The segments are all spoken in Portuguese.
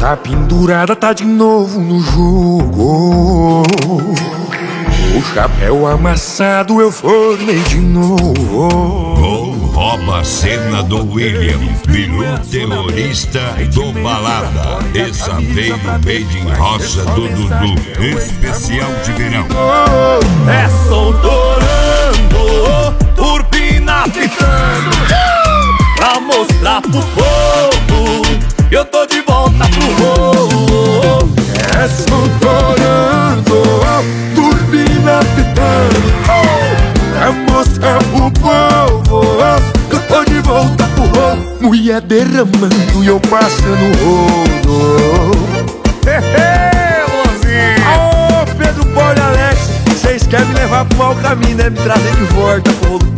Tá pendurada, tá de novo no jogo. O chapéu amassado eu formei de novo. Gol rouba a cena do William, virou terrorista do Balada. Desaveiro made in roça do Dudu, especial de verão. É som torando, turbina pitando, pra mostrar pro povo que eu tô de volta pro rolo. É som torando, turbina pitando, pra mostrar pro povo que eu tô de volta pro rolo. Mulher derramando e eu passando rodo. Ô Pedro, Paulo e Alex, vocês querem me levar pro mau caminho, né? Me trazer de volta pro rolo.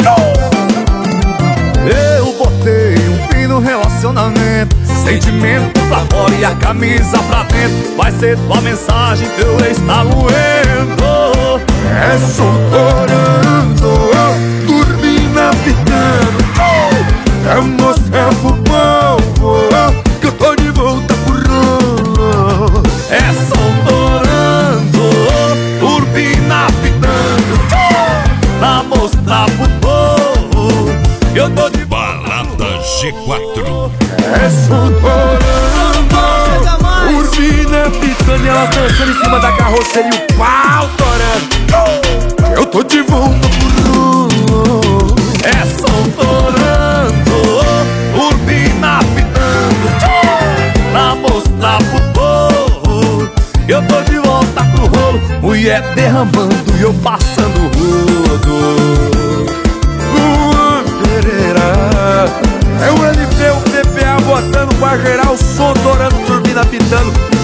Eu botei um fim no relacionamento, sentimento pra fora e a camisa pra dentro. Vai ser tua mensagem, teu ex tá moendo. É som torando, turbina pitando, pra mostrar pro povo que eu tô de volta pro rolo. É som torando, turbina pitando, pra mostrar pro povo que eu tô de Balada G4. É som torando, turbina pitando e ela dançando em cima da carroceria e o pau torando. Eu tô de volta pro rolo. É som torando, turbina pitando, pra mostrar pro povo que eu tô de volta pro rolo. Mulher derramando e eu passando rodo. Luan Pereira, é o LP, o PPA botando pra gerar o som torando, turbina pitando.